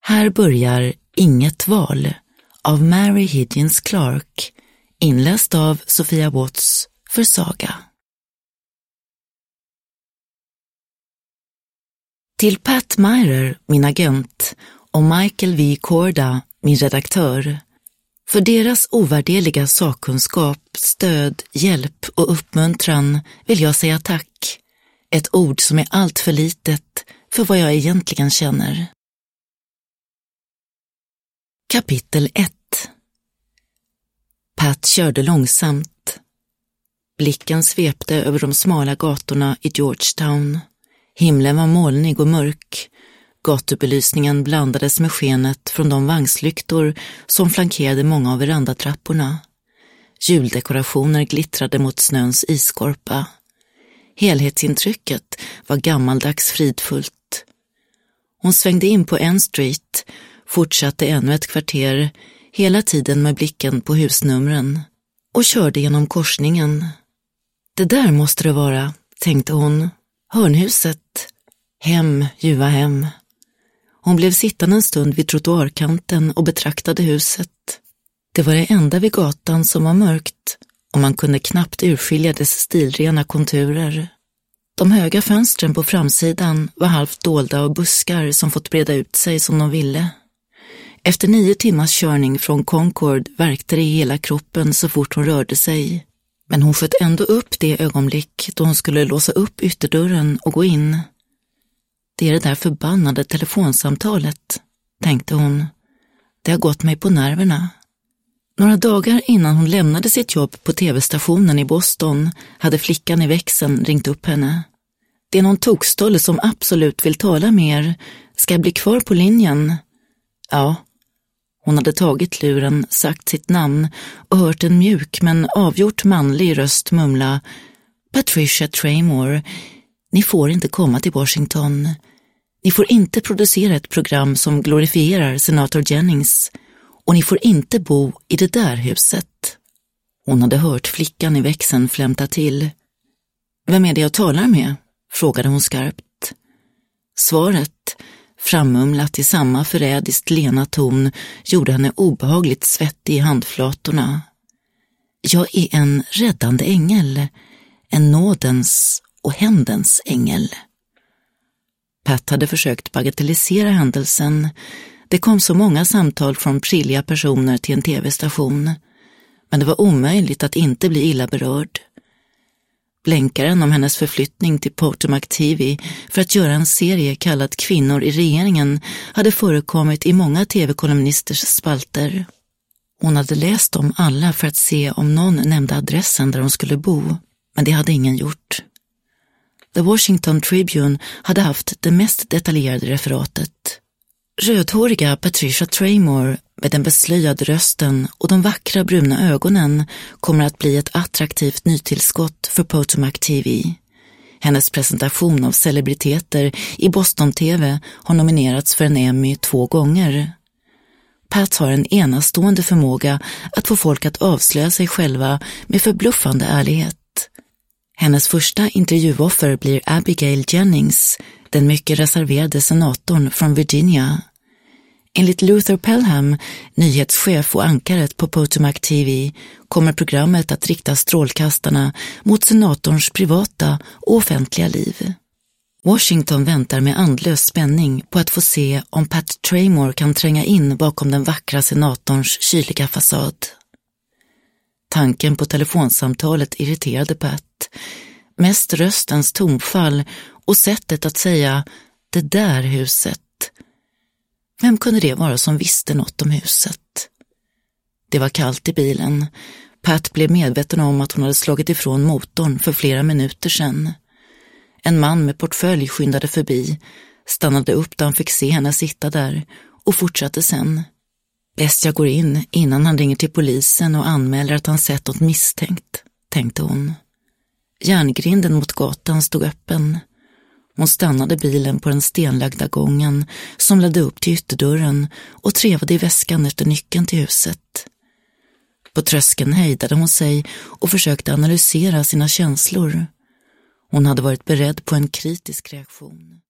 Här börjar Inget val av Mary Higgins Clark, inläst av Sofia Watts för Saga. Till Pat Myrer, min agent, och Michael V. Korda, min redaktör, för deras ovärderliga sakkunskap, stöd, hjälp och uppmuntran vill jag säga tack. Ett ord som är allt för litet för vad jag egentligen känner. Kapitel 1. Pat körde långsamt. Blicken svepte över de smala gatorna i Georgetown. Himlen var molnig och mörk. Gatubelysningen blandades med skenet från de vagnslyktor som flankerade många av verandatrapporna. Juldekorationer glittrade mot snöns isskorpa. Helhetsintrycket var gammaldags fridfullt. Hon svängde in på N Street, fortsatte ännu ett kvarter, hela tiden med blicken på husnumren, och körde genom korsningen. Det där måste det vara, tänkte hon. Hörnhuset. Hem, ljuva hem. Hon blev sittande en stund vid trottoarkanten och betraktade huset. Det var det enda vid gatan som var mörkt, och man kunde knappt urskilja dess stilrena konturer. De höga fönstren på framsidan var halvt dolda av buskar som fått breda ut sig som de ville. Efter 9 timmars körning från Concord värkte det i hela kroppen så fort hon rörde sig. Men hon sköt ändå upp det ögonblick då hon skulle låsa upp ytterdörren och gå in. Det är det där förbannade telefonsamtalet, tänkte hon. Det har gått mig på nerverna. Några dagar innan hon lämnade sitt jobb på tv-stationen i Boston hade flickan i växeln ringt upp henne. Det är någon tokstolle som absolut vill tala med er. Ska jag bli kvar på linjen? Ja. Hon hade tagit luren, sagt sitt namn och hört en mjuk men avgjort manlig röst mumla: Patricia Traymore, ni får inte komma till Washington. Ni får inte producera ett program som glorifierar senator Jennings, och ni får inte bo i det där huset. Hon hade hört flickan i växeln flämta till. Vem är det jag talar med? Frågade hon skarpt. Svaret, frammumlat i samma förrädiskt lena ton, gjorde henne obehagligt svettig i handflatorna. Jag är en räddande ängel, en nådens och händens ängel. Pat hade försökt bagatellisera händelsen. Det kom så många samtal från prilliga personer till en tv-station, men det var omöjligt att inte bli illa berörd. Blänkaren om hennes förflyttning till Potomac TV för att göra en serie kallad Kvinnor i regeringen hade förekommit i många tv-kolumnisters spalter. Hon hade läst dem alla för att se om någon nämnde adressen där hon skulle bo, men det hade ingen gjort. The Washington Tribune hade haft det mest detaljerade referatet. Rödhåriga Patricia Traymore med den beslöjade rösten och de vackra bruna ögonen kommer att bli ett attraktivt nytillskott för Potomac TV. Hennes presentation av celebriteter i Boston TV har nominerats för en Emmy 2 gånger. Pat har en enastående förmåga att få folk att avslöja sig själva med förbluffande ärlighet. Hennes första intervjuoffer blir Abigail Jennings, den mycket reserverade senatorn från Virginia. Enligt Luther Pelham, nyhetschef och ankaret på Potomac TV, kommer programmet att rikta strålkastarna mot senatorns privata och offentliga liv. Washington väntar med andlös spänning på att få se om Pat Traymore kan tränga in bakom den vackra senatorns kyliga fasad. Tanken på telefonsamtalet irriterade Pat. Mest röstens tonfall och sättet att säga det där huset. Vem kunde det vara som visste något om huset? Det var kallt i bilen. Pat blev medveten om att hon hade slagit ifrån motorn för flera minuter sedan. En man med portfölj skyndade förbi, stannade upp där han fick se henne sitta där och fortsatte sen. Bäst jag går in innan han ringer till polisen och anmäler att han sett något misstänkt, tänkte hon. Järngrinden mot gatan stod öppen. Hon stannade bilen på den stenlagda gången som ledde upp till ytterdörren och trevade i väskan efter nyckeln till huset. På tröskeln hejdade hon sig och försökte analysera sina känslor. Hon hade varit beredd på en kritisk reaktion.